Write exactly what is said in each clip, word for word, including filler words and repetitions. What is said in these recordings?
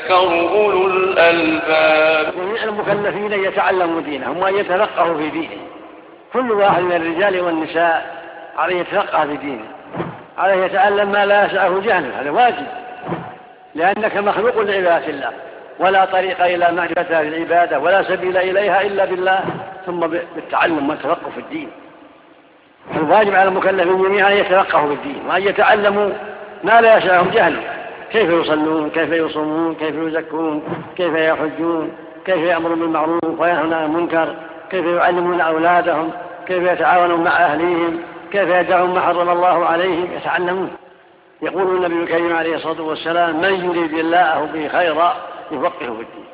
يتذكر أولو الألباب. جميع المكلفين يتعلموا دينهم وأن يتفقهوا في دينهم، كل واحد من الرجال والنساء عليه يتفقه في دينه، عليه يتعلم ما لا يسعه جهله، هذا واجب، لأنك مخلوق لعبادة الله، ولا طريق إلى معرفة العبادة ولا سبيل إليها إلا بالله، ثم بالتعلم والتفقه في الدين. الواجب على المكلفين جميعا أن يتفقهوا في الدين وأن يتعلموا ما لا يسعهم جهله، كيف يصلون، كيف يصومون، كيف يزكون، كيف يحجون، كيف يأمرون بالمعروف وينهون عن المنكر، كيف يعلمون أولادهم، كيف يتعاونون مع أهليهم، كيف يدعون ما حرم الله عليهم، يتعلمون. يقول النبي الكريم عليه الصلاة والسلام: من يريد الله به خيرا يفقهه في الدين.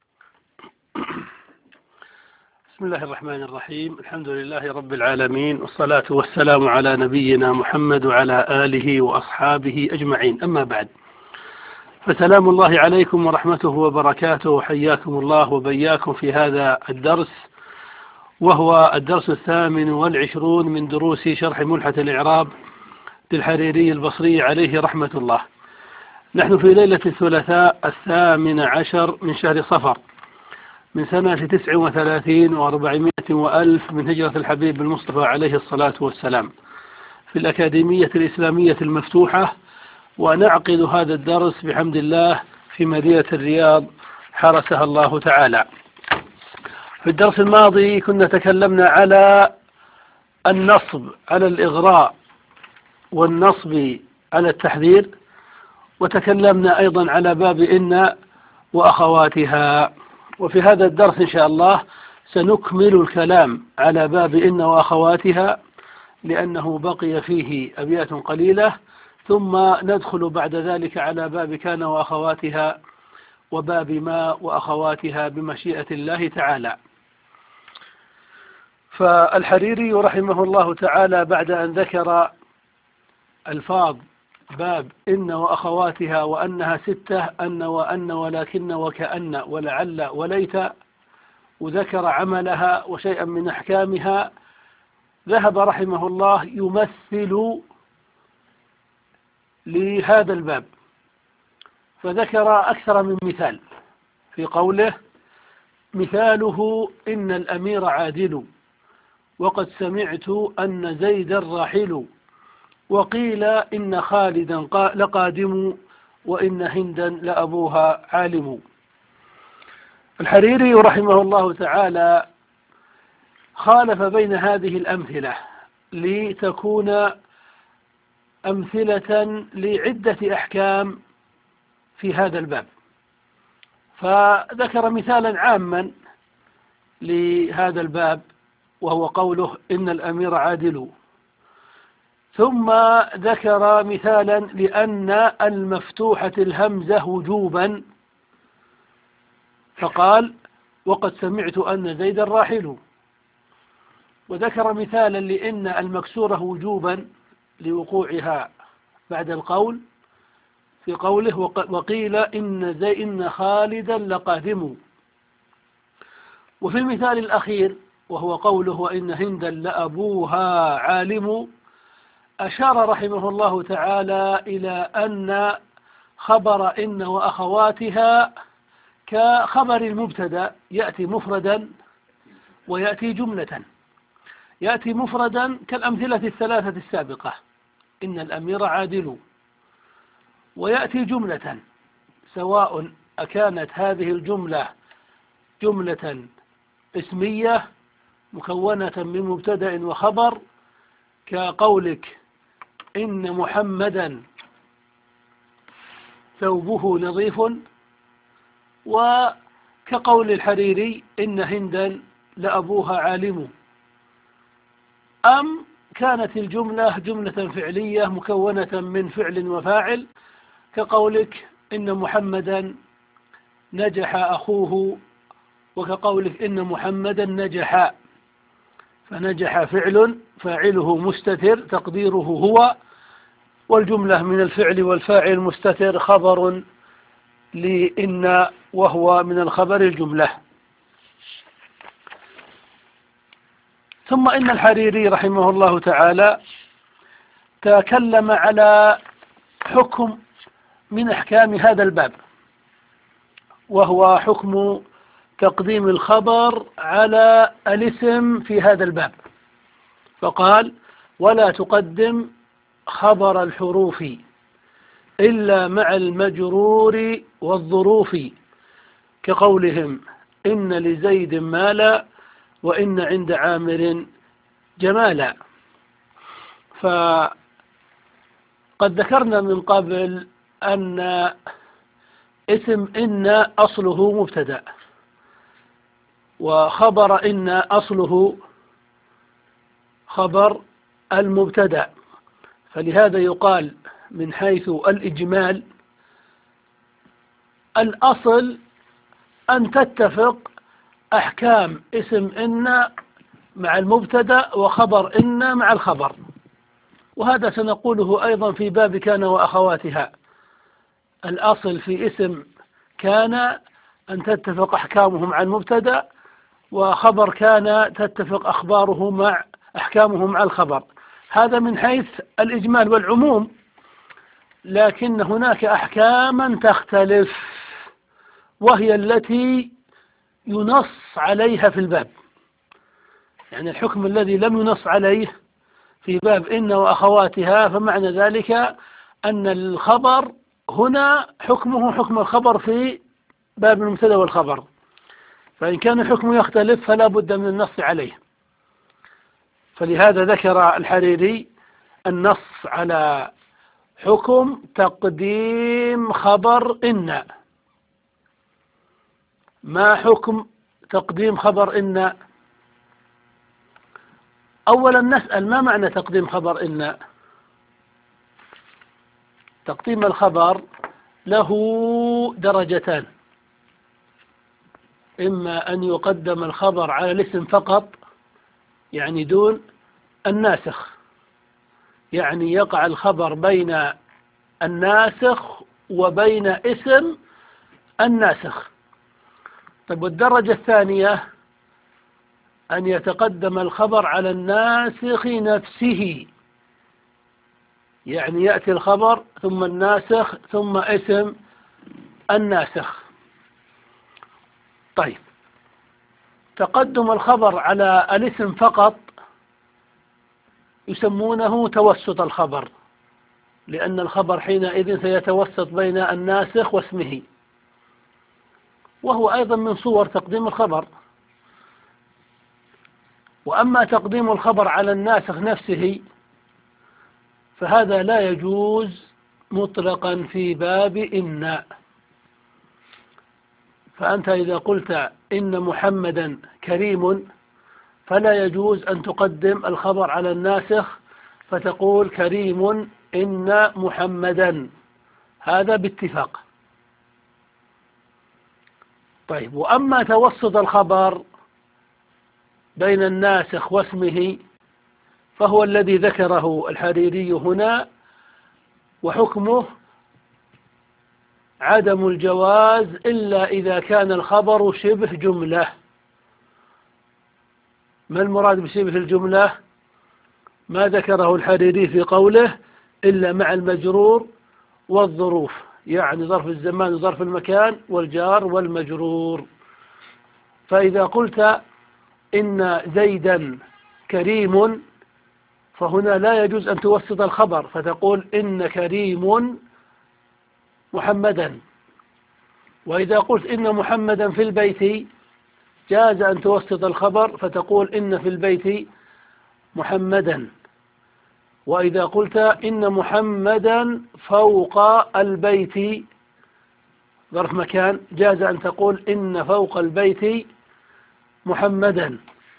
بسم الله الرحمن الرحيم. الحمد لله رب العالمين، والصلاة والسلام على نبينا محمد وعلى آله وأصحابه أجمعين، أما بعد، فسلام الله عليكم ورحمته وبركاته، وحياكم الله وبياكم في هذا الدرس، وهو الدرس الثامن والعشرون من دروس شرح ملحة الإعراب للحريري البصري عليه رحمة الله. نحن في ليلة الثلاثاء الثامن عشر من شهر صفر من سنة تسع وثلاثين وأربعمائة وألف من هجرة الحبيب المصطفى عليه الصلاة والسلام، في الأكاديمية الإسلامية المفتوحة، ونعقد هذا الدرس بحمد الله في مدينة الرياض حرسها الله تعالى. في الدرس الماضي كنا تكلمنا على النصب على الإغراء والنصب على التحذير، وتكلمنا أيضا على باب إن وأخواتها. وفي هذا الدرس إن شاء الله سنكمل الكلام على باب إن وأخواتها، لأنه بقي فيه أبيات قليلة، ثم ندخل بعد ذلك على باب كان وأخواتها وباب ما وأخواتها بمشيئة الله تعالى. فالحريري رحمه الله تعالى بعد أن ذكر ألفاظ باب إن وأخواتها وأنها ستة، أن وأن ولكن وكأن ولعل وليت، وذكر عملها وشيئا من أحكامها، ذهب رحمه الله يمثل لهذا الباب، فذكر أكثر من مثال في قوله: مثاله إن الأمير عادل، وقد سمعت أن زيدا راحل، وقيل إن خالدا لقادم، وإن هندا لأبوها عالم. الحريري رحمه الله تعالى خالف بين هذه الأمثلة لتكون أمثلة لعدة أحكام في هذا الباب، فذكر مثالا عاما لهذا الباب وهو قوله إن الأمير عادل، ثم ذكر مثالا لأن المفتوحة الهمزة وجوبا، فقال وقد سمعت أن زيدا راحل، وذكر مثالا لأن المكسورة وجوبا لوقوعها بعد القول في قوله وقيل إن زي إن خالدا لقادم. وفي المثال الأخير وهو قوله وإن هندا لأبوها عالم، أشار رحمه الله تعالى إلى أن خبر إن وأخواتها كخبر المبتدأ، يأتي مفردا ويأتي جملة. يأتي مفردا كالأمثلة الثلاثة السابقة إن الأمير عادل، ويأتي جملة سواء أكانت هذه الجملة جملة اسمية مكونة من مبتدأ وخبر كقولك إن محمدا ثوبه نظيف، وكقول الحريري إن هندا لأبوها عالم، أم كانت الجملة جملة فعلية مكونة من فعل وفاعل كقولك إن محمدا نجح أخوه، وكقولك إن محمدا نجح، فنجح فعل فاعله مستتر تقديره هو، والجملة من الفعل والفاعل مستتر خبر لإن وهو من الخبر الجملة. ثم إن الحريري رحمه الله تعالى تكلم على حكم من أحكام هذا الباب، وهو حكم تقديم الخبر على الاسم في هذا الباب. فقال: ولا تقدم خبر الحروف إلا مع المجرور والظروف، كقولهم: إن لزيد مالا وإن عند عامر جمالا. فقد ذكرنا من قبل أن اسم إن أصله مبتدأ، وخبر إن أصله خبر المبتدأ، فلهذا يقال من حيث الإجمال الأصل أن تتفق أحكام اسم إن مع المبتدأ وخبر إن مع الخبر، وهذا سنقوله أيضا في باب كان وأخواتها. الأصل في اسم كان أن تتفق أحكامه مع المبتدأ، وخبر كان تتفق أخباره مع أحكامه مع الخبر. هذا من حيث الإجمال والعموم، لكن هناك أحكاما تختلف، وهي التي ينص عليها في الباب. يعني الحكم الذي لم ينص عليه في باب إن وأخواتها، فمعنى ذلك أن الخبر هنا حكمه حكم الخبر في باب المبتدأ والخبر، فإن كان الحكم يختلف فلا بد من النص عليه. فلهذا ذكر الحريري النص على حكم تقديم خبر إن. ما حكم تقديم خبر إن؟ أولا نسأل: ما معنى تقديم خبر إن؟ تقديم الخبر له درجتان: إما أن يقدم الخبر على الاسم فقط، يعني دون الناسخ، يعني يقع الخبر بين الناسخ وبين اسم الناسخ. طيب، والدرجة الثانية أن يتقدم الخبر على الناسخ نفسه، يعني يأتي الخبر ثم الناسخ ثم اسم الناسخ. طيب، تقدم الخبر على الاسم فقط يسمونه توسط الخبر، لأن الخبر حينئذ سيتوسط بين الناسخ واسمه، وهو أيضا من صور تقديم الخبر. وأما تقديم الخبر على الناسخ نفسه فهذا لا يجوز مطلقا في باب إن. فأنت إذا قلت إن محمدا كريم فلا يجوز أن تقدم الخبر على الناسخ فتقول كريم إن محمدا، هذا باتفاق. طيب، وأما توسط الخبر بين الناسخ واسمه فهو الذي ذكره الحريري هنا، وحكمه عدم الجواز إلا إذا كان الخبر شبه جملة. ما المراد بشبه الجملة؟ ما ذكره الحريري في قوله إلا مع المجرور والظروف، يعني ظرف الزمان وظرف المكان والجار والمجرور. فإذا قلت إن زيدا كريم فهنا لا يجوز أن توسط الخبر فتقول إن كريم محمدا. وإذا قلت إن محمدا في البيت جاز أن توسط الخبر فتقول إن في البيت محمدا. وإذا قلت إن محمدا فوق البيت ظرف مكان جاز أن تقول إن فوق البيت محمدا.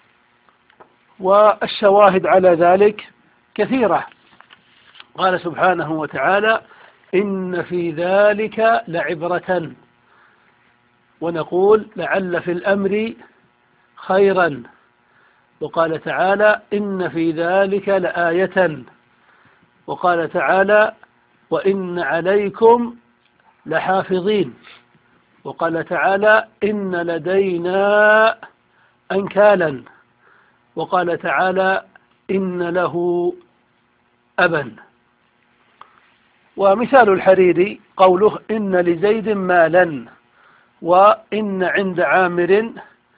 والشواهد على ذلك كثيرة. قال سبحانه وتعالى إن في ذلك لعبرة، ونقول لعل في الأمر خيرا. وقال تعالى إن في ذلك لآية. وقال تعالى وإن عليكم لحافظين. وقال تعالى إن لدينا أنكالا. وقال تعالى إن له أبا. ومثال الحريري قوله إن لزيد مالا وإن عند عامر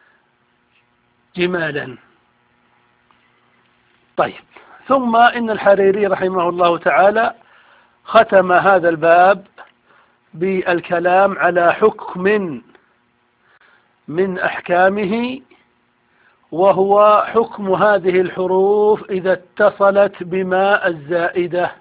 جمالا. طيب، ثم إن الحريري رحمه الله تعالى ختم هذا الباب بالكلام على حكم من أحكامه، وهو حكم هذه الحروف إذا اتصلت بما الزائدة.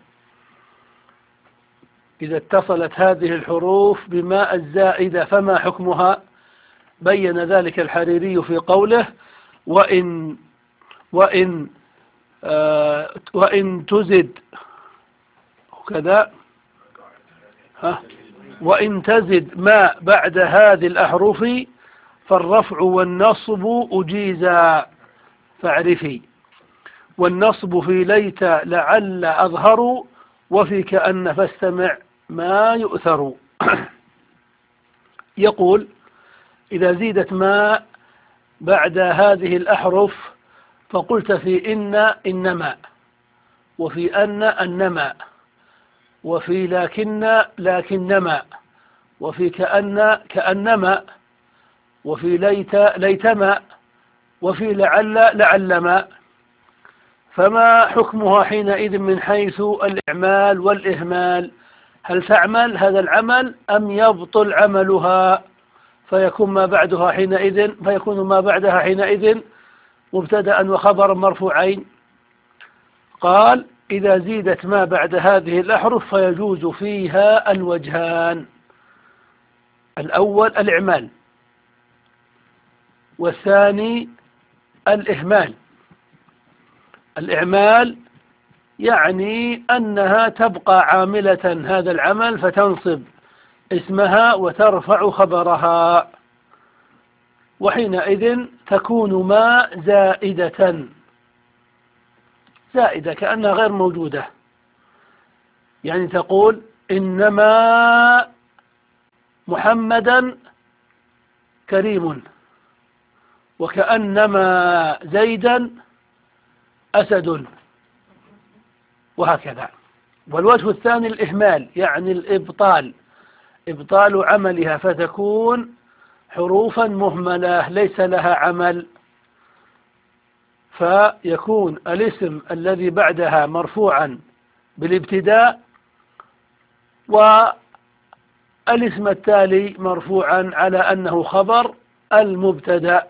إذا اتصلت هذه الحروف بما الزائدة فما حكمها؟ بين ذلك الحريري في قوله: وإن وإن آه وإن تزد كذا ها وإن تزد ما بعد هذه الأحرف فالرفع والنصب أجيزا فاعرفي، والنصب في ليت لعل أظهر، وفي كأن فاستمع ما يؤثر. يقول: إذا زيدت ما بعد هذه الأحرف فقلت في إن إنما، وفي أن أنما، وفي لكن لكنما، وفي كأن كأنما، وفي ليت ليتما، وفي لعل لعلما، فما حكمها حينئذ من حيث الإعمال والإهمال؟ هل تعمل هذا العمل أم يبطل عملها فيكون ما بعدها حينئذ فيكون ما بعدها حينئذ مبتدأ وخبرا مرفوعين؟ قال: إذا زيدت ما بعد هذه الأحرف فيجوز فيها الوجهان: الأول الإعمال، والثاني الإهمال. الإعمال يعني أنها تبقى عاملة هذا العمل فتنصب اسمها وترفع خبرها، وحينئذ تكون ما زائدة زائدة كأنها غير موجودة. يعني تقول: إنما محمدا كريم، وكأنما زيدا أسد، وهكذا. والوجه الثاني الإهمال، يعني الإبطال، إبطال عملها فتكون حروفا مهملة ليس لها عمل، فيكون الاسم الذي بعدها مرفوعا بالابتداء، والاسم التالي مرفوعا على أنه خبر المبتدأ،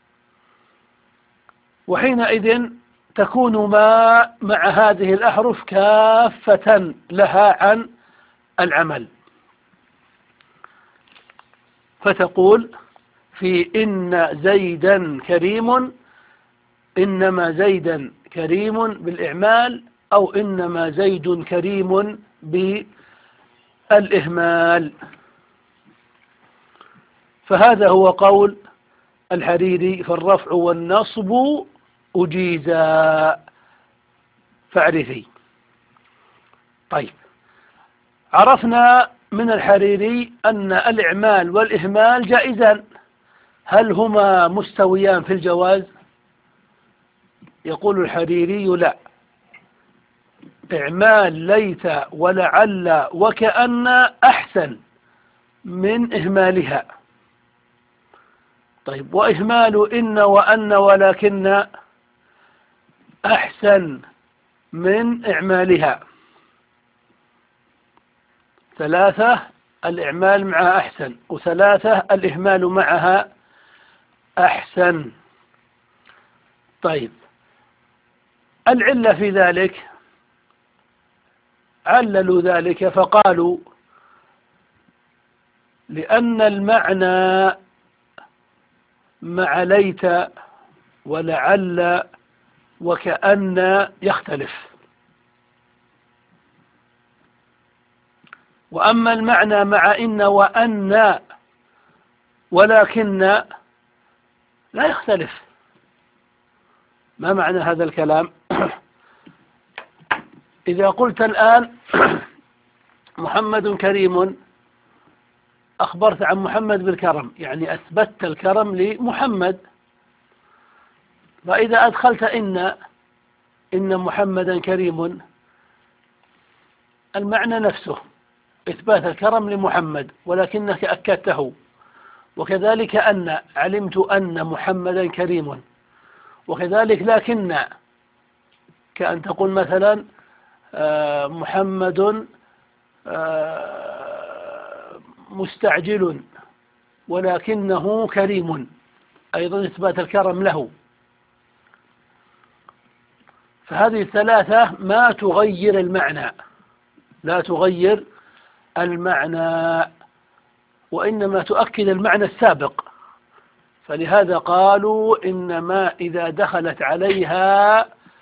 وحينئذ تكون ما مع هذه الأحرف كافة لها عن العمل. فتقول في إن زيدا كريم: إنما زيدا كريم بالإعمال، أو إنما زيد كريم بالإهمال. فهذا هو قول الحريري: فالرفع والنصب أجيزا فاعرفي. طيب، عرفنا من الحريري أن الإعمال والإهمال جائزان. هل هما مستويان في الجواز؟ يقول الحريري: لا، إعمال ليت ولعل وكأن أحسن من إهمالها. طيب، وإهمال إن وأن ولكن أحسن من إعمالها. ثلاثة الإعمال معها أحسن، وثلاثة الإهمال معها أحسن. طيب، العلة في ذلك عللوا ذلك فقالوا: لأن المعنى مع ليت ولعل وكأن يختلف، وأما المعنى مع إن وأن ولكن لا يختلف. ما معنى هذا الكلام؟ إذا قلت الآن محمد كريم، أخبرت عن محمد بالكرم، يعني أثبتت الكرم لمحمد. فإذا أدخلت إن إن محمدا كريم، المعنى نفسه إثبات الكرم لمحمد، ولكنك أكدته وكذلك أن، علمت أن محمدا كريم. وكذلك لكن، كأن تقول مثلا محمد مستعجل ولكنه كريم، أيضا إثبات الكرم له. فهذه الثلاثة ما تغير المعنى، لا تغير المعنى، وإنما تؤكد المعنى السابق. فلهذا قالوا إنما إذا دخلت عليها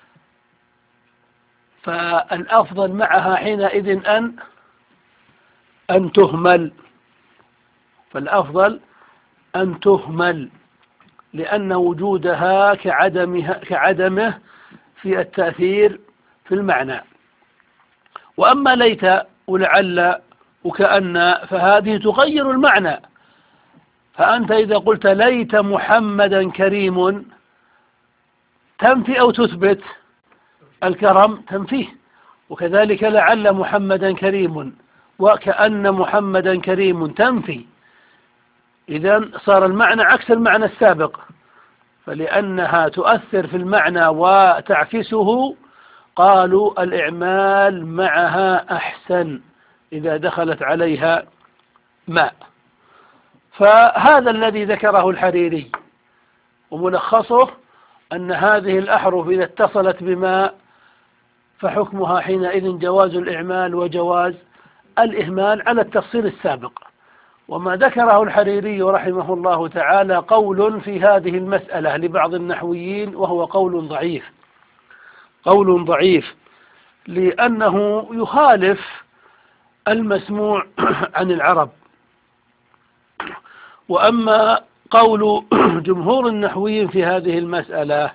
فالأفضل معها حينئذ أن أن تهمل، فالأفضل أن تهمل، لأن وجودها كعدمها كعدمه في التأثير في المعنى. وأما ليت ولعل وكأن فهذه تغير المعنى. فأنت إذا قلت ليت محمدا كريم تنفي أو تثبت؟ الكرم تنفيه. وكذلك لعل محمدا كريم وكأن محمدا كريم تنفي. إذن صار المعنى عكس المعنى السابق، فلأنها تؤثر في المعنى وتعكسه قالوا الإعمال معها أحسن إذا دخلت عليها ماء. فهذا الذي ذكره الحريري، وملخصه أن هذه الأحرف إذا اتصلت بماء فحكمها حينئذ جواز الإعمال وجواز الإهمال على التفصيل السابق. وما ذكره الحريري رحمه الله تعالى قول في هذه المسألة لبعض النحويين، وهو قول ضعيف، قول ضعيف لأنه يخالف المسموع عن العرب. وأما قول جمهور النحويين في هذه المسألة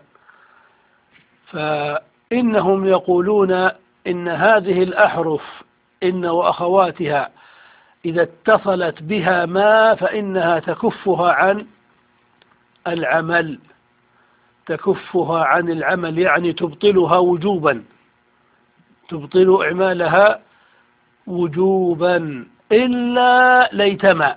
فإنهم يقولون إن هذه الأحرف إن وأخواتها إذا اتصلت بها ما فإنها تكفها عن العمل، تكفها عن العمل يعني تبطلها وجوبا، تبطل إعمالها وجوبا، إلا ليتما.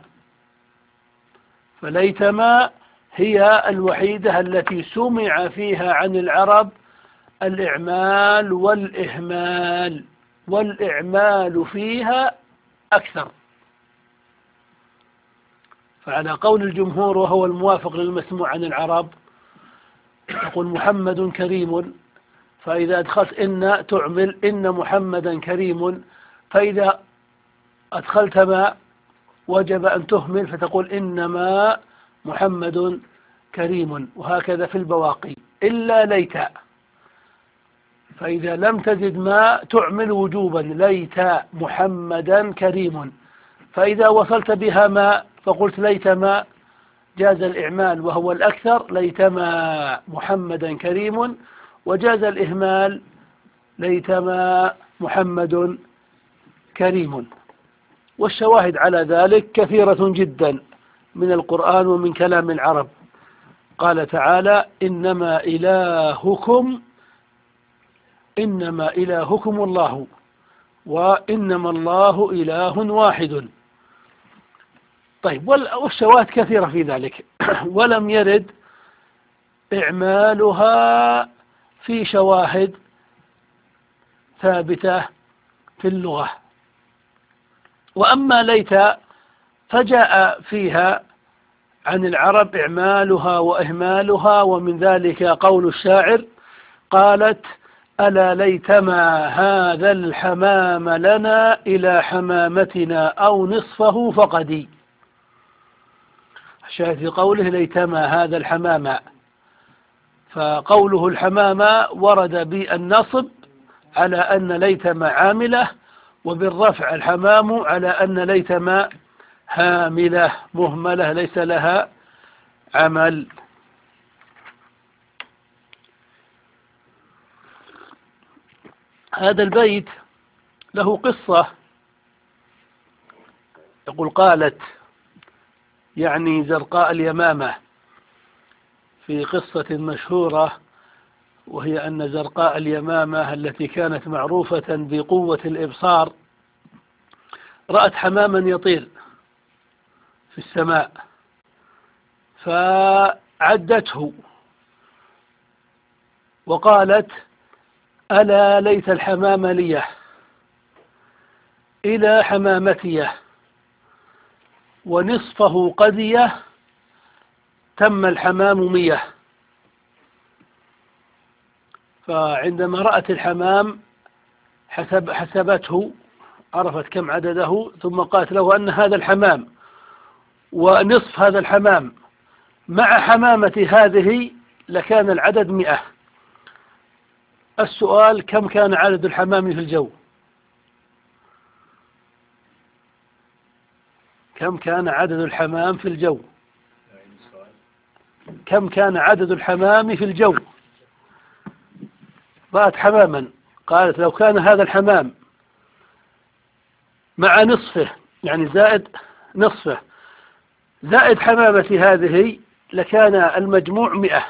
فليتما هي الوحيدة التي سمع فيها عن العرب الإعمال والإهمال، والإعمال فيها أكثر. فعلى قول الجمهور وهو الموافق للمسموع عن العرب يقول محمد كريم، فإذا أدخلت إن تعمل إن محمدا كريم، فإذا أدخلت ما وجب أن تهمل فتقول إنما محمد كريم، وهكذا في البواقي إلا ليت. فإذا لم تزد ما تعمل وجوبا ليت محمدا كريم، فإذا وصلت بها ما فقلت ليتما جاز الإعمال وهو الأكثر ليتما محمدا كريم، وجاز الإهمال ليتما محمد كريم. والشواهد على ذلك كثيرة جدا من القرآن ومن كلام العرب. قال تعالى إنما إلهكم إنما إلهكم الله وإنما الله إله واحد. طيب، والشواهد كثيرة في ذلك، ولم يرد إعمالها في شواهد ثابتة في اللغة. وأما ليت فجاء فيها عن العرب إعمالها وإهمالها، ومن ذلك قول الشاعر قالت ألا ليتما هذا الحمام لنا إلى حمامتنا أو نصفه فقدي. الشاهد في قوله ليتما هذا الحمام، فقوله الحمام ورد بالنصب على أن ليتما عاملة، وبالرفع الحمام على أن ليتما هاملة مهملة ليس لها عمل. هذا البيت له قصة، يقول قالت يعني زرقاء اليمامة في قصة مشهورة، وهي أن زرقاء اليمامة التي كانت معروفة بقوة الإبصار رأت حماما يطير في السماء، فعدته وقالت ألا ليت الحمام ليه إلى حمامتيه ونصفه قديه تم الحمام مية. فعندما رأت الحمام حسب حسبته، عرفت كم عدده، ثم قالت له أن هذا الحمام ونصف هذا الحمام مع حمامة هذه لكان العدد مئة. السؤال: كم كان عدد الحمام في الجو؟ كم كان عدد الحمام في الجو؟ كم كان عدد الحمام في الجو؟ رأت حماما، قالت لو كان هذا الحمام مع نصفه، يعني زائد نصفه زائد حمامة هذه لكان المجموع مئة.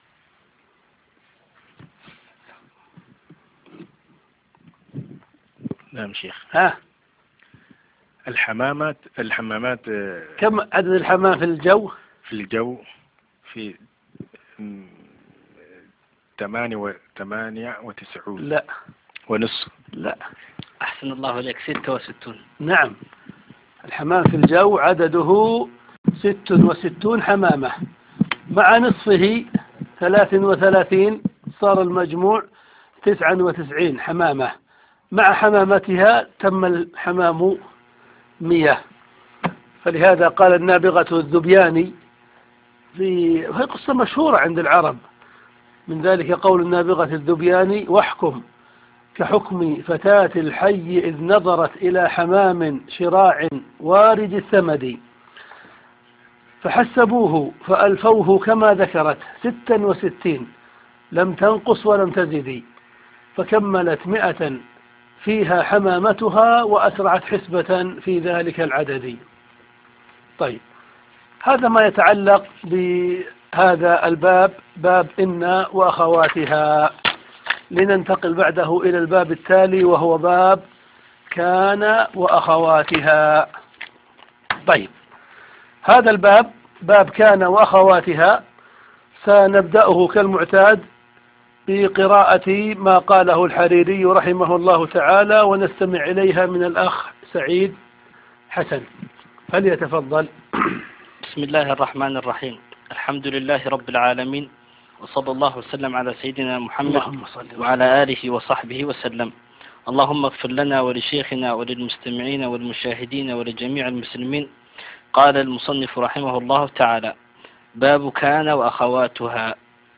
نعم شيخ. ها الحمامات الحمامات كم عدد الحمام في الجو؟ في الجو في ثمانية وثمانية وتسعون. لا ونصف. لا، أحسن الله إليك، ستة وستون. نعم، الحمام في الجو عدده ست وستون حمامة، مع نصفه ثلاث وثلاثين، صار المجموع تسعة وتسعين حمامة، مع حمامتها تم الحمام مية. فلهذا قال النابغة الذبياني في قصة مشهورة عند العرب، من ذلك قول النابغة الذبياني: واحكم كحكم فتاة الحي إذ نظرت إلى حمام شراع وارد الثمد، فحسبوه فألفوه كما ذكرت ستا وستين، لم تنقص ولم تزد، فكملت مئة فيها حمامتها وأسرعت حسبة في ذلك العدد. طيب، هذا ما يتعلق بهذا الباب، باب إن وأخواتها. لننتقل بعده إلى الباب التالي وهو باب كان وأخواتها. طيب، هذا الباب باب كان وأخواتها سنبدأه كالمعتاد بقراءة ما قاله الحريري رحمه الله تعالى، ونستمع إليها من الأخ سعيد حسن، فليتفضل. بسم الله الرحمن الرحيم. الحمد لله رب العالمين، وصلى الله وسلم على سيدنا محمد وعلى آله وصحبه وسلم. اللهم اغفر لنا ولشيخنا وللمستمعين والمشاهدين ولجميع المسلمين. قال المصنف رحمه الله تعالى: باب كان وأخواتها.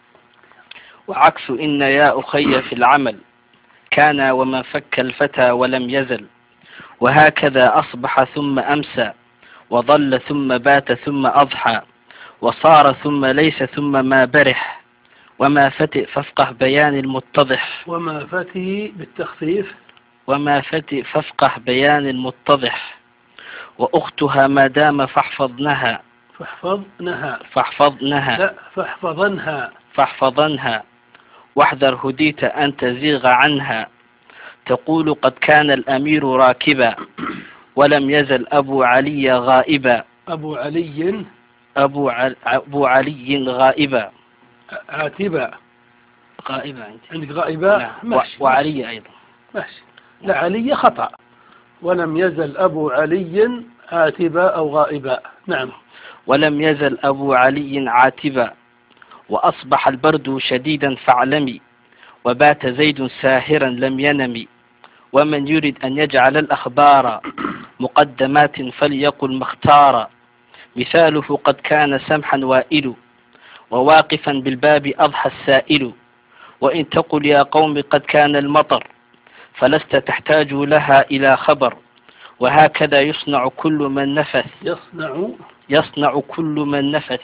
وعكس إن يا أخي في العمل كان وما فك الفتى ولم يزل، وهكذا أصبح ثم أمسى، وظل ثم بات ثم أضحى، وصار ثم ليس ثم ما برح، وما فتئ فافقه بيان المتضح. وما فتئ بالتخفيف. وما فتئ فافقه بيان المتضح. وأختها ما دام فاحفظنها. فاحفظنها. فاحفظنها. لا، فاحفظنها. فاحفظنها. واحذر هديت أن تزيغ عنها. تقول قد كان الأمير راكبا، ولم يزل أبو علي غائبا. أبو علي أبو, عل... أبو علي غائبا. عاتبا. غائبا عندك غائبا. نعم. ماشي. وعلي أيضا ماشي. لا، علي خطأ. ولم يزل أبو علي عاتبا أو غائبا. نعم. ولم يزل أبو علي عاتبا، وأصبح البرد شديدا فاعلمي، وبات زيد ساهرا لم ينم. ومن يريد أن يجعل الأخبار مقدمات فليقل مختارا. مثاله قد كان سمحا وائل، وواقفا بالباب أضحى السائل. وإن تقل يا قوم قد كان المطر، فلست تحتاج لها إلى خبر. وهكذا يصنع كل من نفث. يصنع يصنع كل من نفث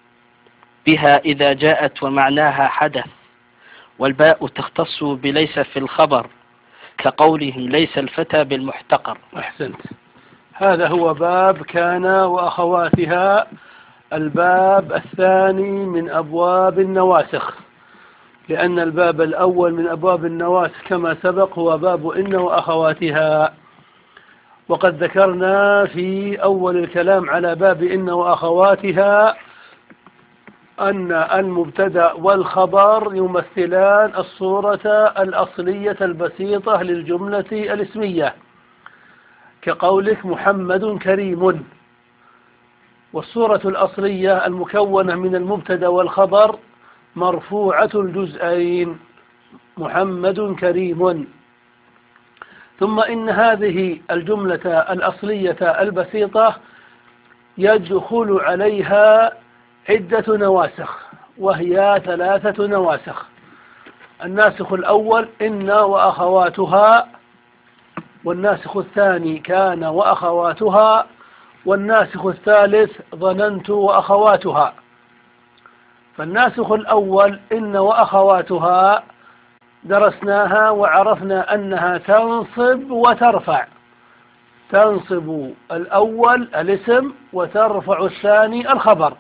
بها إذا جاءت ومعناها حدث. والباء تختص بليس في الخبر، كقولهم ليس الفتى بالمحتقر. أحسنت. هذا هو باب كان وأخواتها، الباب الثاني من أبواب النواسخ، لأن الباب الأول من أبواب النواسخ كما سبق هو باب إن وأخواتها. وقد ذكرنا في أول الكلام على باب إن وأخواتها أن المبتدأ والخبر يمثلان الصورة الأصلية البسيطة للجملة الاسمية، كقولك محمد كريم. والصورة الأصلية المكونة من المبتدأ والخبر مرفوعة الجزئين، محمد كريم. ثم إن هذه الجملة الأصلية البسيطة يدخل عليها عدة نواسخ، وهي ثلاثة نواسخ. الناسخ الأول إن وأخواتها، والناسخ الثاني كان وأخواتها، والناسخ الثالث ظننت وأخواتها. فالناسخ الأول إن وأخواتها درسناها وعرفنا أنها تنصب وترفع، تنصب الأول الاسم وترفع الثاني الخبر.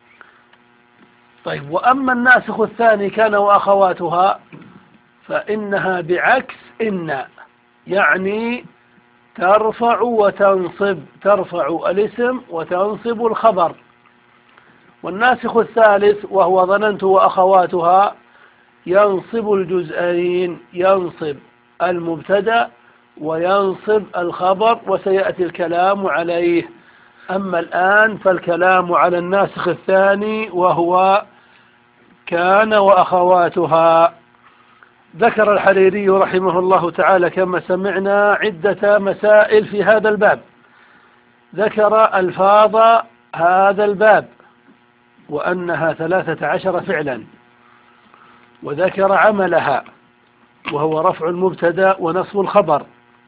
طيب، وأما الناسخ الثاني كان وأخواتها فإنها بعكس إن، يعني ترفع وتنصب، ترفع الاسم وتنصب الخبر. والناسخ الثالث وهو ظننت وأخواتها ينصب الجزئين، ينصب المبتدأ وينصب الخبر، وسيأتي الكلام عليه. أما الآن فالكلام على الناسخ الثاني وهو كان وأخواتها. ذكر الحريري رحمه الله تعالى كما سمعنا عدة مسائل في هذا الباب، ذكر ألفاظ هذا الباب وأنها ثلاثة عشر فعلا، وذكر عملها وهو رفع المبتدأ ونصب الخبر،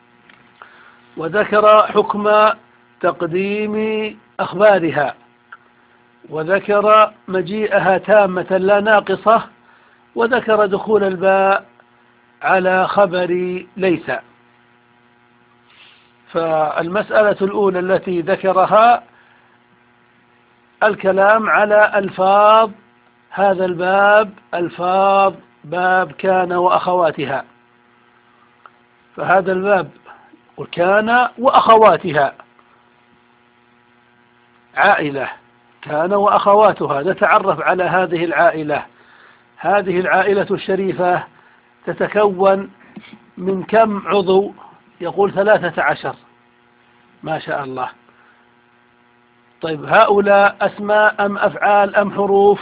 وذكر حكم تقديم أخبارها، وذكر مجيئها تامة لا ناقصة، وذكر دخول الباء على خبر ليس. فالمسألة الأولى التي ذكرها الكلام على ألفاظ هذا الباب، ألفاظ باب كان وأخواتها. فهذا الباب وكان وأخواتها عائلة، كان وأخواتها. نتعرف على هذه العائلة. هذه العائلة الشريفة تتكون من كم عضو؟ يقول ثلاثة عشر، ما شاء الله. طيب، هؤلاء أسماء أم أفعال أم حروف؟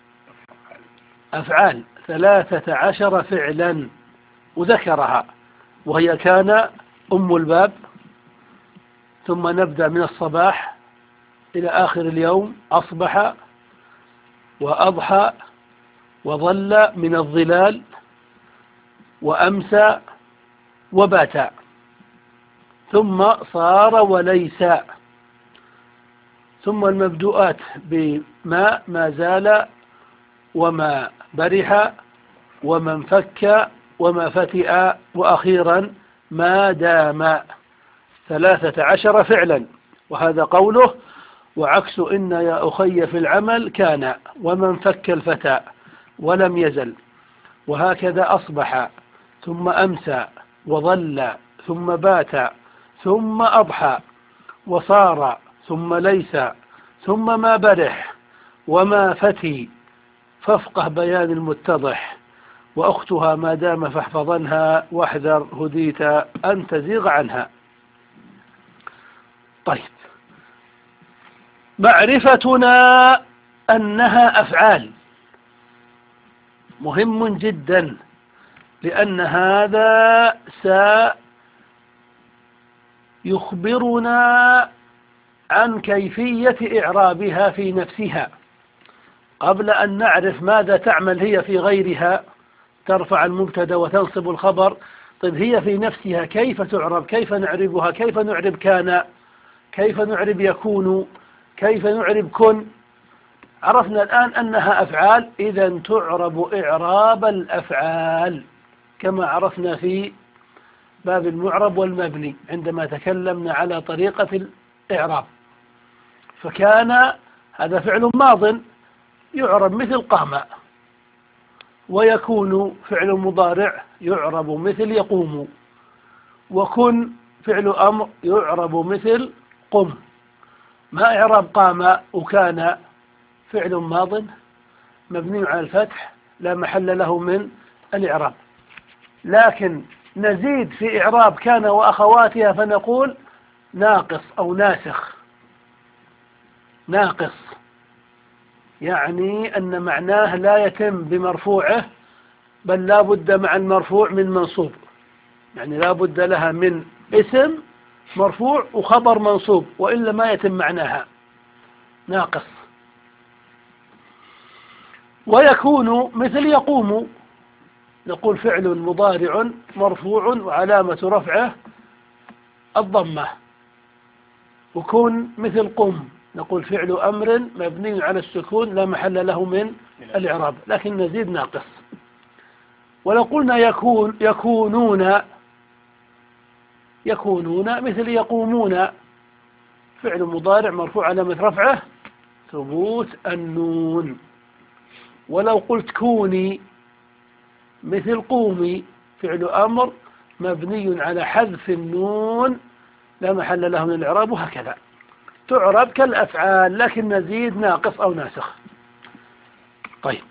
أفعال، ثلاثة عشر فعلا وذكرها، وهي كان أم الباب، ثم نبدأ من الصباح إلى آخر اليوم، أصبح وأضحى وظل من الظلال وأمسى وبات، ثم صار وليس، ثم المبدوءات بما ما زال وما برح وما انفك وما فتئ، وأخيرا ما دام. ثلاثة عشر فعلا، وهذا قوله وعكس إن يا أخي في العمل كان ومن فك الفتى ولم يزل. وهكذا أصبح ثم أمسى وظل ثم بات ثم أضحى وصار ثم ليس ثم ما برح وما فتي، فافقه بيان المتضح، وأختها ما دام فاحفظنها واحذر هديت أن تزيغ عنها. طيب، معرفتنا أنها أفعال مهم جدا، لأن هذا سيخبرنا عن كيفية إعرابها في نفسها. قبل أن نعرف ماذا تعمل هي في غيرها، ترفع المبتدا وتنصب الخبر. طيب، هي في نفسها كيف تعرب؟ كيف نعربها؟ كيف نعرب كان؟ كيف نعرب يكون؟ كيف نعرب كن؟ عرفنا الآن أنها أفعال، إذا تعرب إعراب الأفعال كما عرفنا في باب المعرب والمبني عندما تكلمنا على طريقة الإعراب. فكان هذا فعل ماض يعرب مثل قام، ويكون فعل مضارع يعرب مثل يقوم، وكن فعل أمر يعرب مثل قم. ما إعراب قام وكان؟ فعل ماض مبني على الفتح لا محل له من الإعراب. لكن نزيد في إعراب كان وأخواتها فنقول ناقص أو ناسخ. ناقص يعني أن معناه لا يتم بمرفوعه، بل لا بد مع المرفوع من منصوب، يعني لا بد لها من اسم مرفوع وخبر منصوب، وإلا ما يتم معناها. ناقص. ويكون مثل يقوم، نقول فعل مضارع مرفوع وعلامة رفعه الضمة. وكون مثل قم، نقول فعل أمر مبني على السكون لا محل له من الإعراب، لكن نزيد ناقص. ولو قلنا يكون يكونون يكونون مثل يقومون، فعل مضارع مرفوع علامة رفعه ثبوت النون. ولو قلت كوني مثل قومي، فعل أمر مبني على حذف النون لا محل له من الإعراب، وهكذا تعرب كالأفعال، لكن نزيد ناقص أو ناسخ. طيب،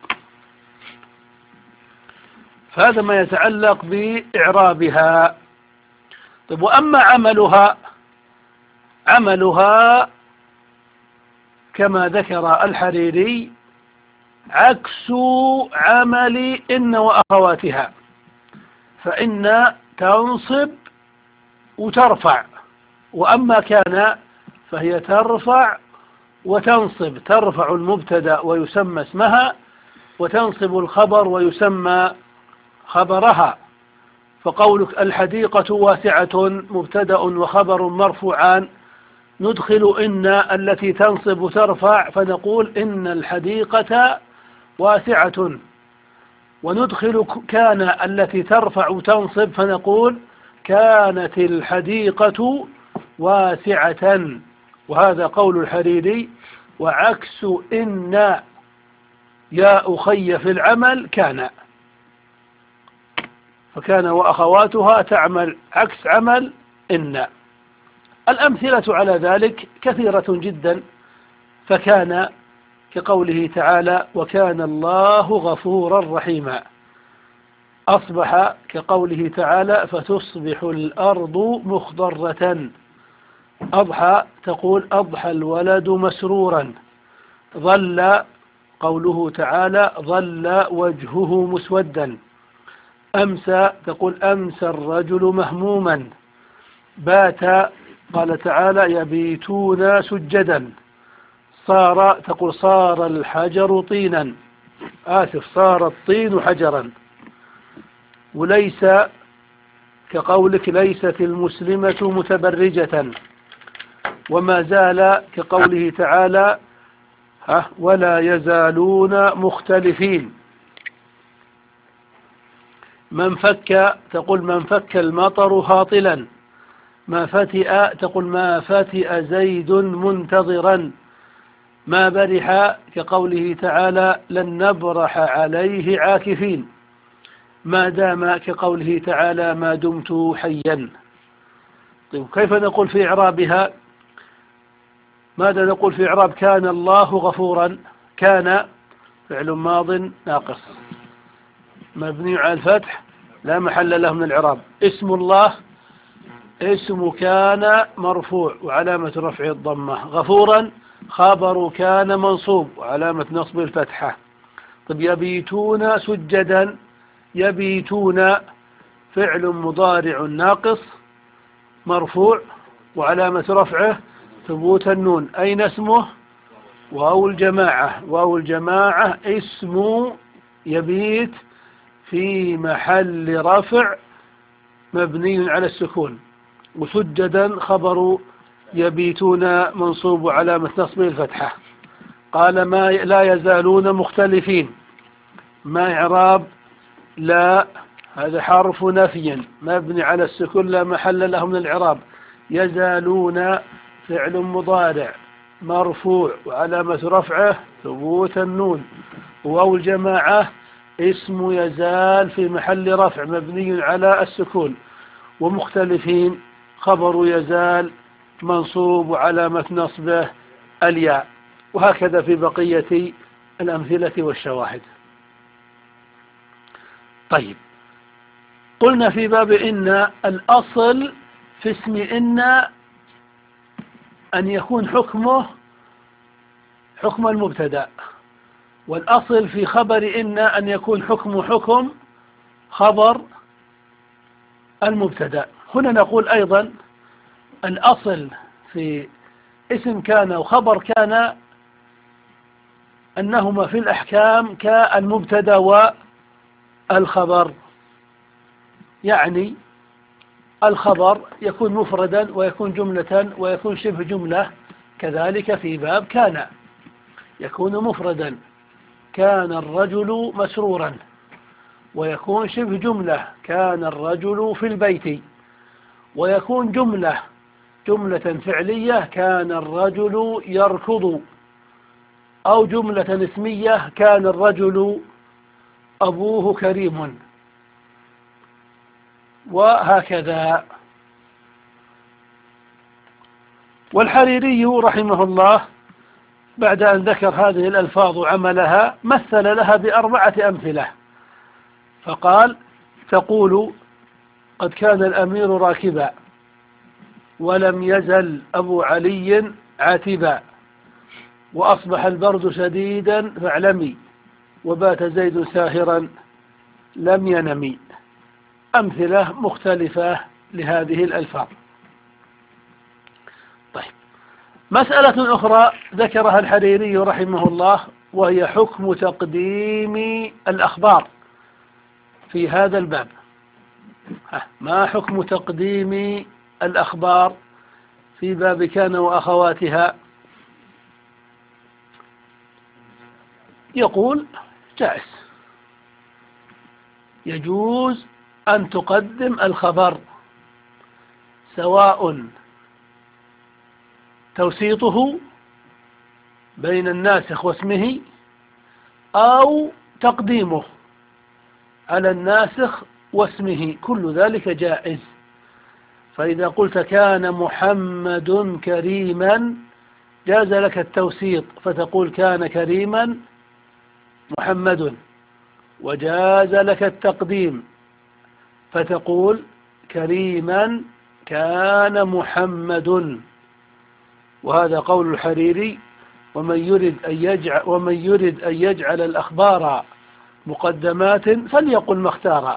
فهذا ما يتعلق بإعرابها. طيب، وأما عملها عملها كما ذكر الحريري عكس عمل إن وأخواتها، فإن تنصب وترفع، وأما كان فهي ترفع وتنصب. ترفع المبتدأ ويسمى اسمها، وتنصب الخبر ويسمى خبرها. فقولك الحديقة واسعة مبتدأ وخبر مرفوعان، ندخل إن التي تنصب وترفع فنقول إن الحديقة واسعة، وندخل كان التي ترفع وتنصب فنقول كانت الحديقة واسعة. وهذا قول الحريري. وعكس إن يا أخي في العمل كان، فكان وأخواتها تعمل عكس عمل إن. الأمثلة على ذلك كثيرة جدا، فكان كقوله تعالى وكان الله غفورا رحيما. أصبح كقوله تعالى فتصبح الأرض مخضرة. أضحى تقول أضحى الولد مسرورا. ظل قوله تعالى ظل وجهه مسودا. أمسى تقول أمسى الرجل مهموما. بات قال تعالى يبيتون سجدا. صار تقول صار الحجر طينا، آسف صار الطين حجرا. وليس كقولك ليست المسلمة متبرجة. وما زال كقوله تعالى ولا يزالون مختلفين. من فك تقول من فك المطر هاطلا. ما فتئ تقول ما فتئ زيد منتظرا. ما برح كقوله تعالى لن نبرح عليه عاكفين. ما دام كقوله تعالى ما دمت حيا. طيب، كيف نقول في إعرابها؟ ماذا نقول في إعراب كان الله غفورا؟ كان فعل ماض ناقص مبني على الفتح لا محل له من الإعراب. اسم الله اسم كان مرفوع وعلامة رفعه الضمة. غفورا خبر كان منصوب وعلامة نصب الفتحة. طيب، يبيتون سجدا. يبيتون فعل مضارع ناقص مرفوع وعلامة رفعه ثبوت النون. أين اسمه؟ واو الجماعة. واو الجماعة اسم يبيت في محل رفع مبني على السكون. وسجدا خبر يبيتون منصوب وعلامة نصبه الفتحة. قال ما لا يزالون مختلفين. ما إعراب لا؟ هذا حرف نفي مبني على السكون لا محل له من الإعراب. يزالون فعل مضارع مرفوع وعلامة رفعه ثبوت النون. واو الجماعة اسم يزال في محل رفع مبني على السكون. ومختلفين خبر يزال منصوب وعلامة نصبه الياء. وهكذا في بقية الأمثلة والشواهد. طيب، قلنا في باب إن الأصل في اسم إن أن يكون حكمه حكم المبتدأ، والأصل في خبر إن أن يكون حكم حكم خبر المبتدأ. هنا نقول أيضا الأصل في اسم كان وخبر كان أنهما في الأحكام كالمبتدأ والخبر، يعني الخبر يكون مفردا ويكون جملة ويكون شبه جملة، كذلك في باب كان يكون مفردا كان الرجل مسرورا، ويكون شبه جملة كان الرجل في البيت، ويكون جملة جملة فعلية كان الرجل يركض، أو جملة اسمية كان الرجل أبوه كريم، وهكذا. والحريري رحمه الله بعد أن ذكر هذه الألفاظ وعملها مثل لها بأربعة أمثلة، فقال: تقول قد كان الأمير راكبا، ولم يزل أبو علي عاتبا، وأصبح البرد شديدا فاعلمي، وبات زيد ساهرا لم ينمي. أمثلة مختلفة لهذه الألفاظ. طيب، مسألة أخرى ذكرها الحريري رحمه الله، وهي حكم تقديم الأخبار في هذا الباب. ما حكم تقديم الأخبار في باب كان وأخواتها؟ يقول: جائز، يجوز أن تقدم الخبر، سواء توسيطه بين الناسخ واسمه أو تقديمه على الناسخ واسمه، كل ذلك جائز. فإذا قلت كان محمد كريما جاز لك التوسيط، فتقول كان كريما محمد، وجاز لك التقديم فتقول كريما كان محمد. وهذا قول الحريري: ومن يرد أن يجعل, ومن يرد أن يجعل الأخبار مقدمات فليقل ما اختار.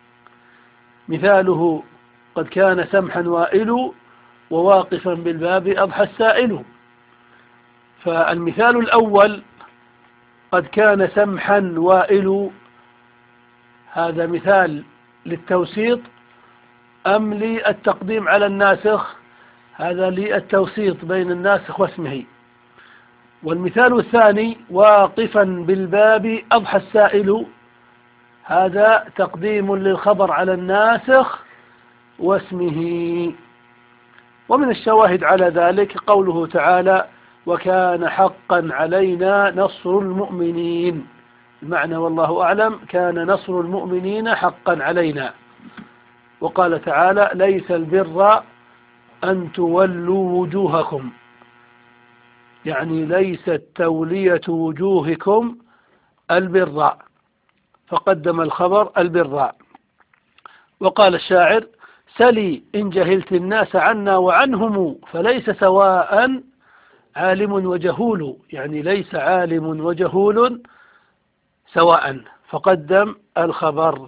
مثاله: قد كان سمحا وائل، وواقفا بالباب أضحى السائل. فالمثال الأول قد كان سمحا وائل، هذا مثال للتوسيط أم للتقديم على الناسخ؟ هذا للتوسيط بين الناسخ واسمه. والمثال الثاني واقفا بالباب أضحى السائل، هذا تقديم للخبر على الناسخ واسمه. ومن الشواهد على ذلك قوله تعالى: وكان حقا علينا نصر المؤمنين. المعنى والله أعلم: كان نصر المؤمنين حقا علينا. وقال تعالى: ليس البر أن تولوا وجوهكم، يعني ليست تولية وجوهكم البر، فقدم الخبر البر. وقال الشاعر: سلي إن جهلت الناس عنا وعنهم، فليس سواء عالم وجهول، يعني ليس عالم وجهول سواء، فقدم الخبر.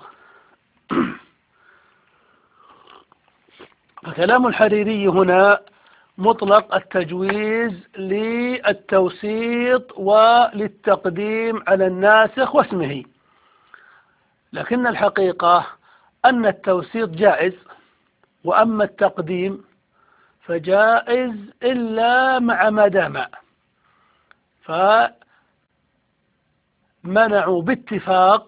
فكلام الحريري هنا مطلق التجويز للتوسيط وللتقديم على الناسخ واسمه، لكن الحقيقة أن التوسيط جائز، وأما التقديم فجائز إلا مع ما دام. فمنعوا باتفاق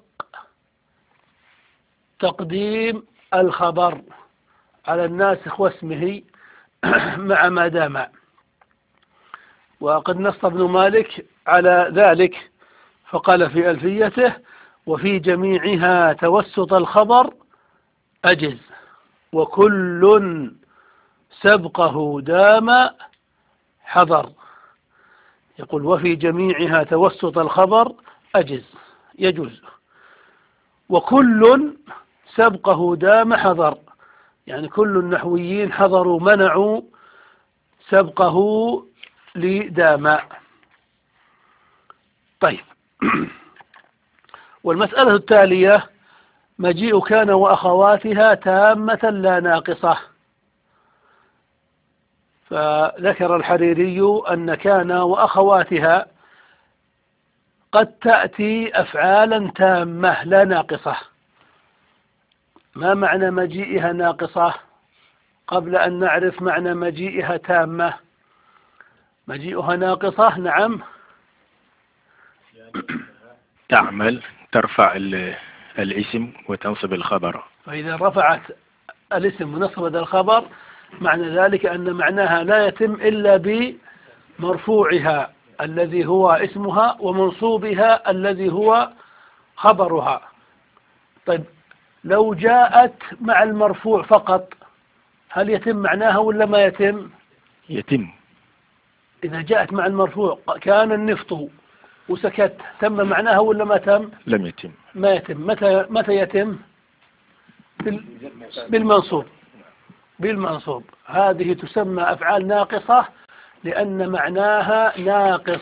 تقديم الخبر على الناسخ واسمه مع ما دام. وقد نص ابن مالك على ذلك فقال في ألفيته: وفي جميعها توسط الخبر أجز، وكل سبقه دام حضر. يقول وفي جميعها توسط الخبر أجز يجوز، وكل سبقه دام حضر، يعني كل النحويين حضروا منعوا سبقه لدام. طيب والمسألة التالية مجيء كان وأخواتها تامة لا ناقصة. فذكر الحريري أن كان وأخواتها قد تأتي أفعالا تامة لا ناقصة. ما معنى مجيئها ناقصة قبل أن نعرف معنى مجيئها تامة؟ مجيئها ناقصة نعم تعمل ترفع الاسم وتنصب الخبر. فإذا رفعت الاسم ونصبت الخبر معنى ذلك أن معناها لا يتم إلا بمرفوعها الذي هو اسمها ومنصوبها الذي هو خبرها. طيب لو جاءت مع المرفوع فقط هل يتم معناها ولا ما يتم؟ يتم. إذا جاءت مع المرفوع كان النفط وسكت تم معناها ولا ما تم؟ لم يتم. ما يتم. متى متى يتم؟ بالمنصوب. بالمنصوب. هذه تسمى أفعال ناقصة لأن معناها ناقص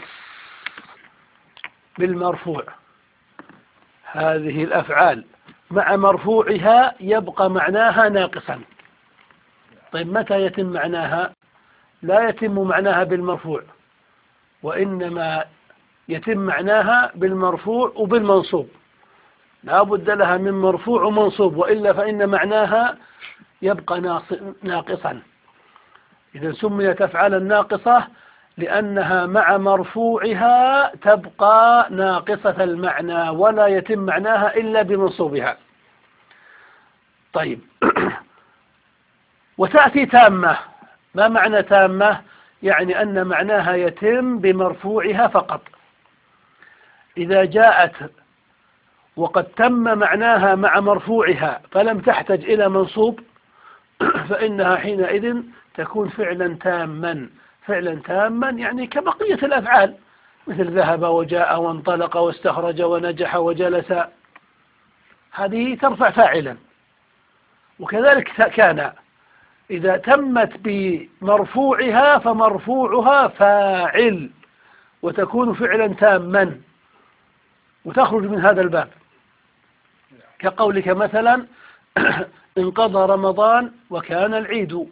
بالمرفوع. هذه الأفعال مع مرفوعها يبقى معناها ناقصا. طيب متى يتم معناها؟ لا يتم معناها بالمرفوع، وإنما يتم معناها بالمرفوع وبالمنصوب. لا بد لها من مرفوع ومنصوب، وإلا فإن معناها يبقى ناقصا. إذا سميت أفعالا ناقصة لأنها مع مرفوعها تبقى ناقصة المعنى ولا يتم معناها إلا بمنصوبها. طيب وتأتي تامة. ما معنى تامة؟ يعني أن معناها يتم بمرفوعها فقط. إذا جاءت وقد تم معناها مع مرفوعها فلم تحتج إلى منصوب فإنها حينئذ تكون فعلا تاما. فعلا تاما يعني كبقية الأفعال، مثل ذهب وجاء وانطلق واستخرج ونجح وجلس، هذه ترفع فاعلا. وكذلك كان إذا تمت بمرفوعها فمرفوعها فاعل وتكون فعلا تاما وتخرج من هذا الباب. كقولك مثلا انقضى رمضان وكان العيد،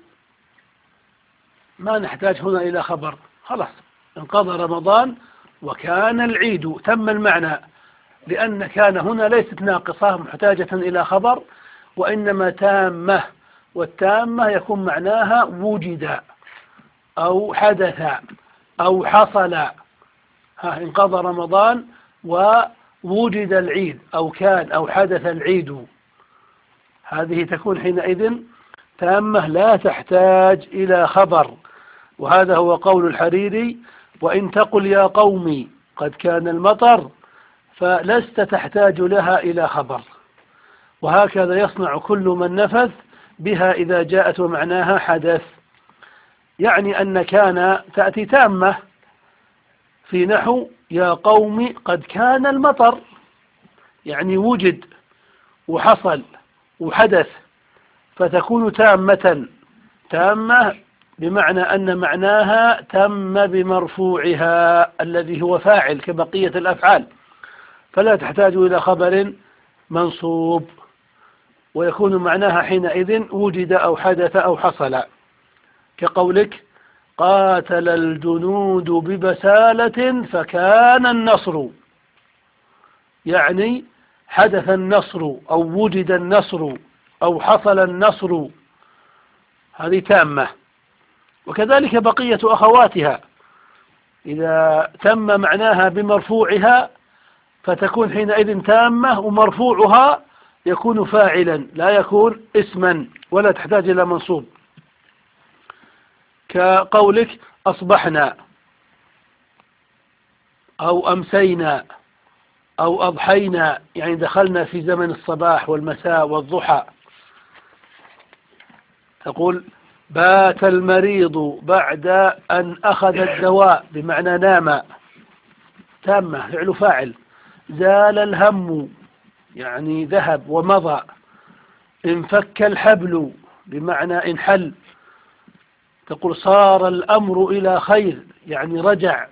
ما نحتاج هنا إلى خبر، خلاص انقضى رمضان وكان العيد تم المعنى، لأن كان هنا ليست ناقصة محتاجة إلى خبر وإنما تامة، والتامة يكون معناها وجد أو حدث أو حصل. ها انقضى رمضان ووجد العيد أو كان أو حدث العيد، هذه تكون حينئذ تامة لا تحتاج إلى خبر. وهذا هو قول الحريري: وإن تقل يا قومي قد كان المطر فلست تحتاج لها إلى خبر. وهكذا يصنع كل من نفذ بها إذا جاءت ومعناها حدث. يعني أن كان تأتي تامة في نحو يا قوم قد كان المطر، يعني وجد وحصل وحدث، فتكون تامة. تامة بمعنى أن معناها تم بمرفوعها الذي هو فاعل كبقية الأفعال، فلا تحتاج إلى خبر منصوب، ويكون معناها حينئذ وجد أو حدث أو حصل. كقولك قاتل الجنود ببسالة فكان النصر، يعني حدث النصر أو وجد النصر أو حصل النصر، هذه تامة. وكذلك بقية أخواتها إذا تم معناها بمرفوعها فتكون حينئذ تامة، ومرفوعها يكون فاعلا لا يكون اسما ولا تحتاج إلى منصوب. كقولك أصبحنا أو أمسينا أو أضحينا، يعني دخلنا في زمن الصباح والمساء والضحى. تقول بات المريض بعد أن أخذ الدواء بمعنى نام، تامة فعل فاعل. زال الهم يعني ذهب ومضى. انفك الحبل بمعنى انحل. تقول صار الأمر إلى خير يعني رجع.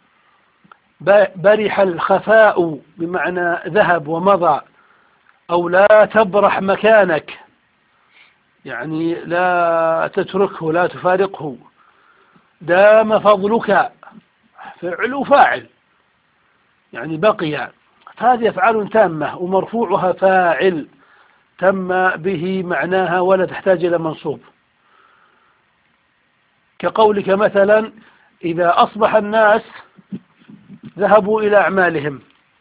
برح الخفاء بمعنى ذهب ومضى. أو لا تبرح مكانك يعني لا تتركه لا تفارقه. دام فضلك فعل فاعل يعني بقي. هذه أفعال تامة ومرفوعها فاعل تم به معناها ولا تحتاج إلى منصوب. كقولك مثلا إذا أصبح الناس ذهبوا إلى أعمالهم.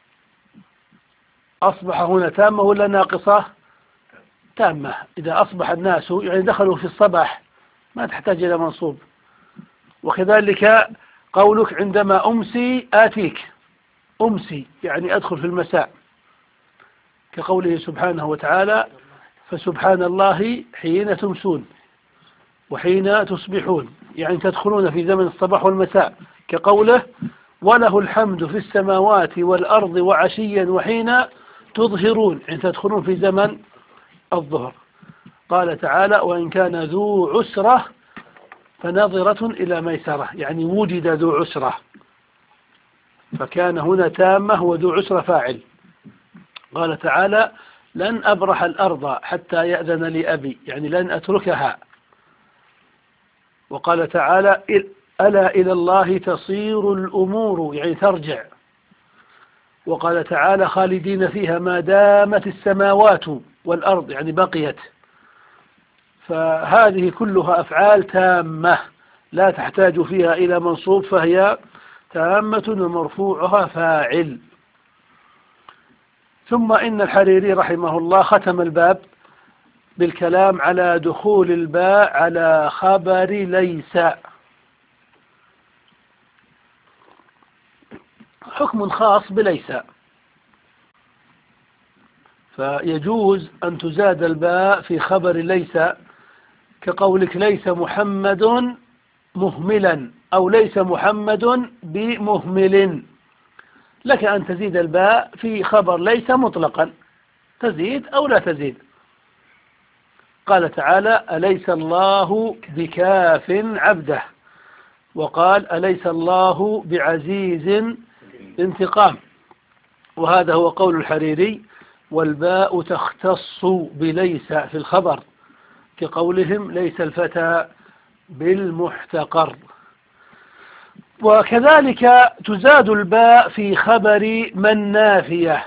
أصبح هنا تامة ولا ناقصة؟ تامة. إذا أصبح الناس يعني دخلوا في الصباح ما تحتاج إلى منصوب. وكذلك قولك عندما أمسي آتيك، أمسي يعني أدخل في المساء، كقوله سبحانه وتعالى فسبحان الله حين تمسون وحين تصبحون يعني تدخلون في زمن الصباح والمساء. كقوله وله الحمد في السماوات والأرض وعشيا وحين تظهرون يعني تدخلون في زمن الظهر. قال تعالى وإن كان ذو عسرة فنظرة إلى ميسرة يعني وجد ذو عسرة، فكان هنا تامة وذو عسرة فاعل. قال تعالى لن أبرح الأرض حتى يأذن لي أبي يعني لن أتركها. وقال تعالى ألا إلى الله تصير الأمور يعني ترجع. وقال تعالى خالدين فيها ما دامت السماوات والأرض يعني بقيت. فهذه كلها أفعال تامة لا تحتاج فيها إلى منصوب فهي تامة ومرفوعها فاعل. ثم إن الحريري رحمه الله ختم الباب بالكلام على دخول الباء على خبر ليس. حكم خاص بليس. فيجوز أن تزاد الباء في خبر ليس كقولك ليس محمد مهملا أو ليس محمد بمهمل. لك أن تزيد الباء في خبر ليس مطلقا، تزيد أو لا تزيد. قال تعالى أليس الله بكاف عبده. وقال أليس الله بعزيز انتقام. وهذا هو قول الحريري. والباء تختص بليس في الخبر كقولهم ليس الفتى بالمحتقر. وكذلك تزاد الباء في خبر من نافية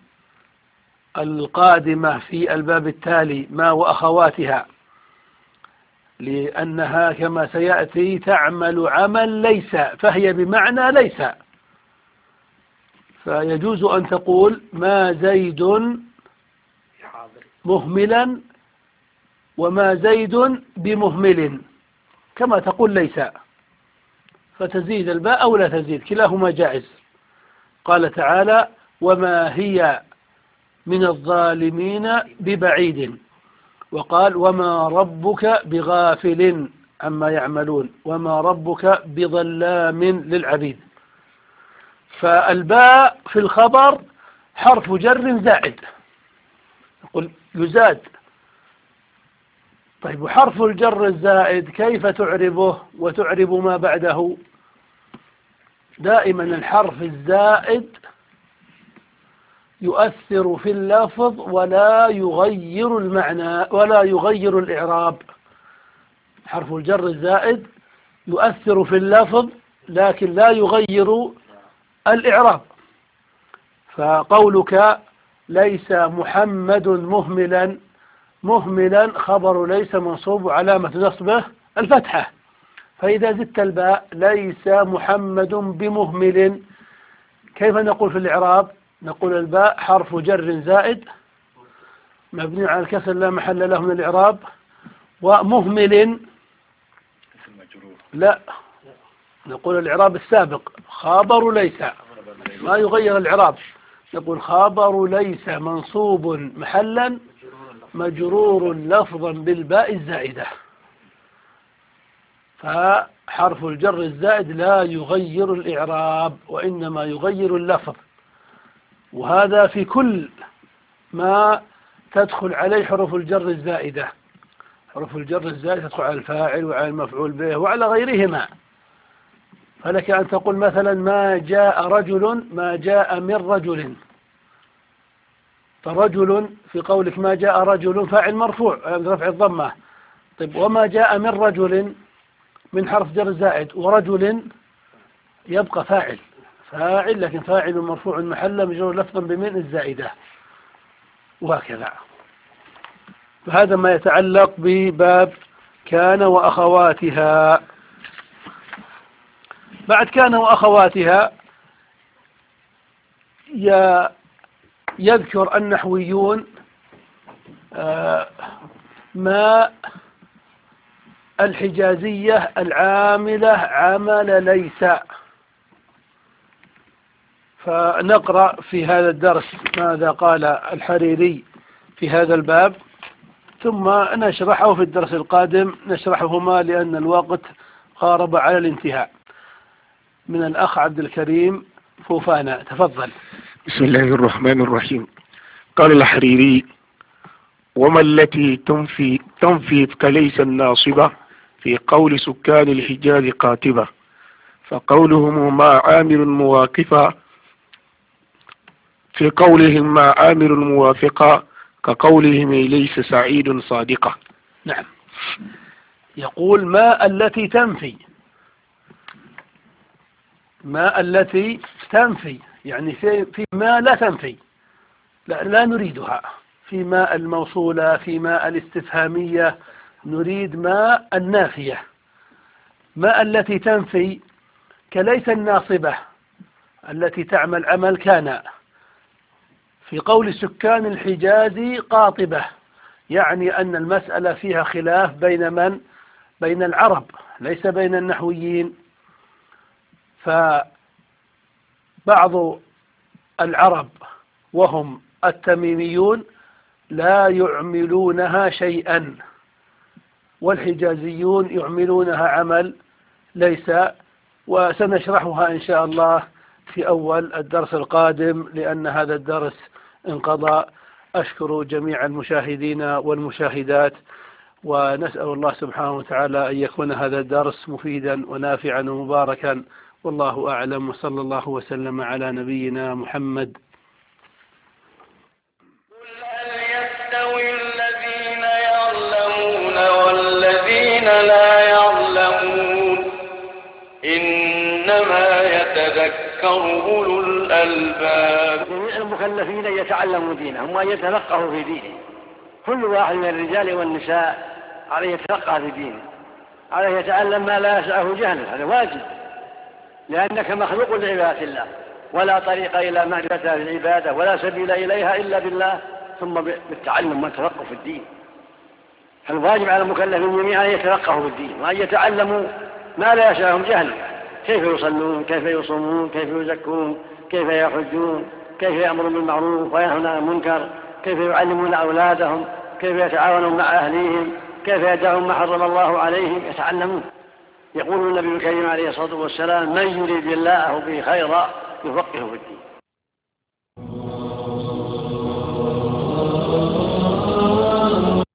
القادمة في الباب التالي ما وأخواتها، لأنها كما سيأتي تعمل عمل ليس فهي بمعنى ليس. فيجوز أن تقول ما زيد مهملا وما زيد بمهمل كما تقول ليس، فتزيد الباء أو لا تزيد كلاهما جائز. قال تعالى وما هي من الظالمين ببعيد. وقال وما ربك بغافل عما يعملون وما ربك بظلام للعبيد. فالباء في الخبر حرف جر زائد يقول يزاد. طيب وحرف الجر الزائد كيف تعربه وتعرب ما بعده؟ دائما الحرف الزائد يؤثر في اللفظ ولا يغير المعنى ولا يغير الإعراب. حرف الجر الزائد يؤثر في اللفظ لكن لا يغير الإعراب. فقولك ليس محمد مهملا، مهملا خبر ليس منصوب علامة نصبه الفتحة. فإذا زدت الباء ليس محمد بمهمل كيف نقول في الإعراب؟ نقول الباء حرف جر زائد مبني على الكسر لا محل له من الإعراب. ومهمل لا، نقول الإعراب السابق خبر ليس ما يغير الإعراب. نقول خبر ليس منصوب محلا مجرور لفظا بالباء الزائدة. فحرف الجر الزائد لا يغير الإعراب وإنما يغير اللفظ، وهذا في كل ما تدخل عليه حروف الجر الزائدة. حروف الجر الزائدة تدخل على الفاعل وعلى المفعول به وعلى غيرهما. فلك أن تقول مثلا ما جاء رجل، ما جاء من رجل، فرجل في قولك ما جاء رجل فاعل مرفوع رفع الضمة. طيب وما جاء من رجل من حرف جر زائد، ورجل يبقى فاعل فاعل لكن فاعل مرفوع محل مجرور لفظا بمن الزائدة، وهكذا. فهذا ما يتعلق بباب كان وأخواتها. بعد كان وأخواتها يذكر النحويون ما الحجازية العاملة عمل ليس. فنقرأ في هذا الدرس ماذا قال الحريري في هذا الباب، ثم نشرحه في الدرس القادم، نشرحهما لأن الوقت قارب على الانتهاء. من الأخ عبد الكريم فوفانا، تفضل. بسم الله الرحمن الرحيم. قال الحريري: وما التي تنفي تنفي كليس الناصبة في قول سكان الحجاز قاتبة، فقولهم ما عامل موافقة في قولهم ما عامل موافقة كقولهم ليس سعيد صادقة. نعم، يقول ما التي تنفي، ما التي تنفي يعني في, في ما لا تنفي، لا, لا نريدها، في ما الموصولة، في ما الاستفهامية، نريد ما النافية. ما التي تنفي كليس الناصبة التي تعمل عمل كان، في قول سكان الحجاز قاطبة، يعني أن المسألة فيها خلاف بين من؟ بين العرب ليس بين النحويين. فبعض العرب وهم التميميون لا يعملونها شيئا، والحجازيون يعملونها عمل ليس، وسنشرحها إن شاء الله في أول الدرس القادم لأن هذا الدرس انقضى. أشكر جميع المشاهدين والمشاهدات، ونسأل الله سبحانه وتعالى أن يكون هذا الدرس مفيدا ونافعا ومباركا، والله أعلم، وصلى الله وسلم على نبينا محمد. قل هل يستوي الذين يعلمون والذين لا يعلمون إنما يتذكر أولو الألباب. جميع المكلفين يتعلموا دينهم وأن يتفقهوا في دينهم. كل واحد من الرجال والنساء عليه يتفقه في دينه، عليه يتعلم ما لا يسعه جهله، هذا واجب، لأنك مخلوق لعبادة الله، ولا طريق إلى معرفة العبادة ولا سبيل إليها إلا بالله، ثم بالتعلم والتفقه في الدين. فالواجب على المكلفين جميعا أن يتفقهوا في الدين وأن يتعلموا ما لا يسعهم جهله، كيف يصلون، كيف يصومون، كيف يزكون، كيف يحجون، كيف يأمرون بالمعروف وينهون عن المنكر، كيف يعلمون أولادهم، كيف يتعاونون مع أهليهم، كيف يدعون ما حرم الله عليهم، يتعلمون. يقول النبي الكريم عليه الصلاة والسلام: من يريد الله به خيرا يفقهه في الدين.